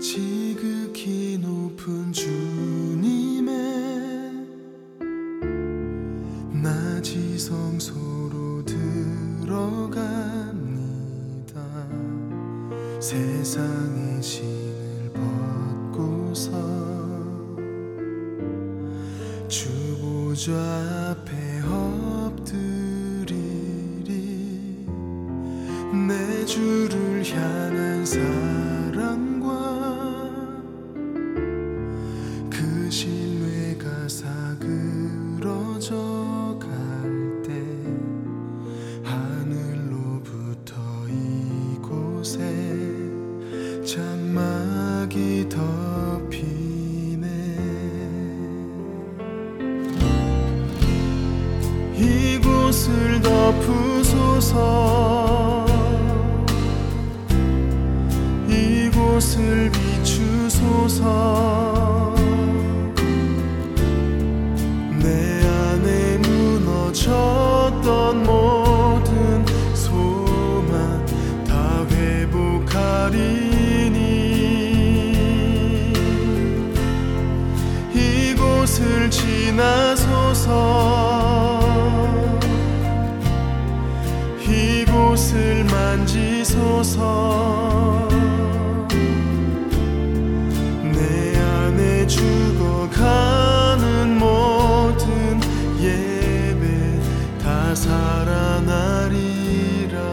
지극히 높은 주님의 낮이 성소로 들어갑니다. 세상의 신을 벗고서 주 보좌 앞에 엎드리리. 내 주를 향한 사랑과 그 신뢰가 사그러져 갈 때 하늘로부터 이곳에 장막이 덮이네. 이곳을 덮으소서. 이곳을 비추소서. 내 안에 무너졌던 모든 소망 다 회복하리니. 이곳을 지나소서. 이곳을 만지소서. 내 안에 죽어가는 모든 예배 다 살아나리라.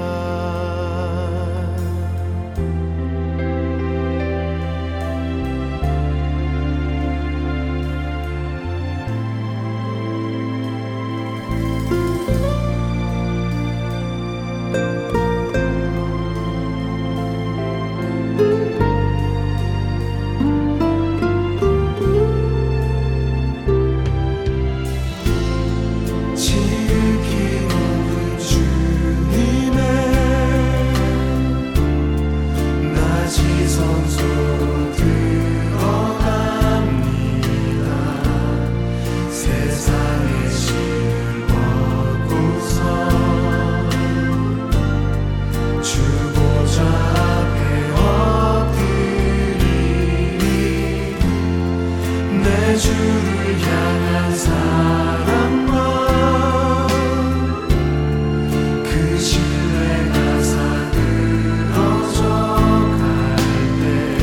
주를 향한 사랑과 그 신뢰가 사그러져 갈 때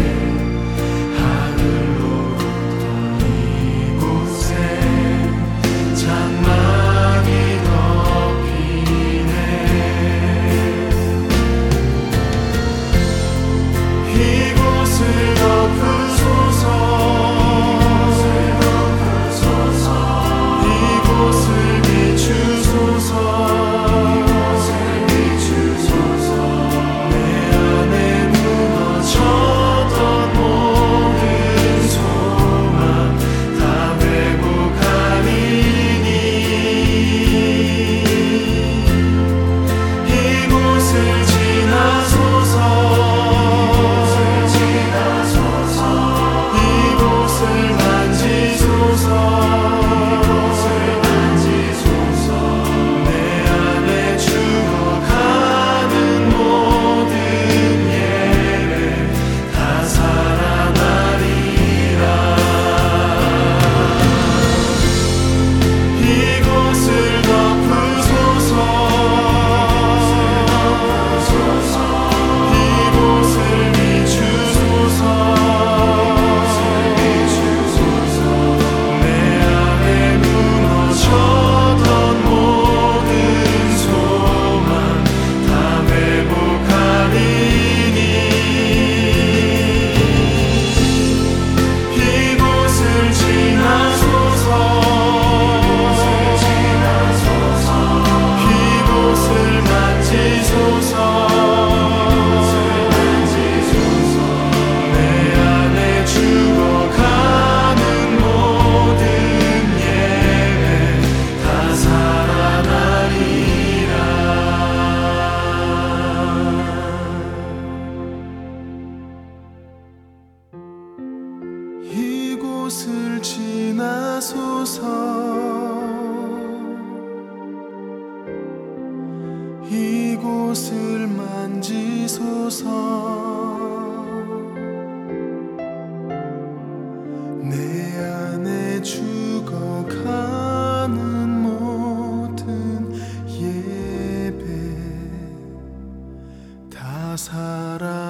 하늘로부터 이곳에 장막이 덮이네. 이곳을 덮으소서. 이곳을 지나소서. 이곳을 만지소서. 살아